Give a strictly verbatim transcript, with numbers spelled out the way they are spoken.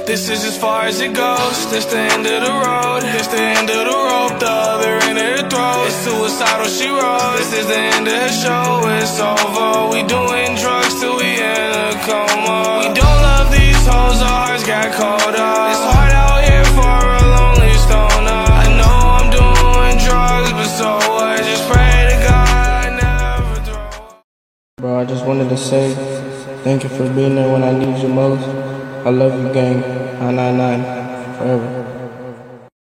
This is as far as it goes. This the end of the road. This the end of the rope. The other end of the throat. It's suicidal, she wrote. This is the end of the show. It's over. We doing drugs till we in a coma. We don't love these hoes. Our hearts got cold up. It's hard out here for a lonely stoner. I know I'm doing drugs, but so what? Just pray to God I never throw. Bro, I just wanted to say thank you for being there when I need you most. I love you, gang. nine nine nine forever.